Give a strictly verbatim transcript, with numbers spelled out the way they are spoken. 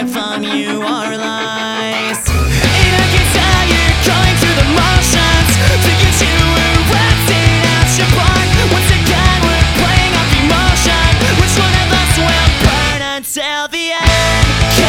hiding from you are lies. And I can tell you're going through the motions to get you erupting out your blood. Once again we're playing off emotion. Which one of us will burn until the end?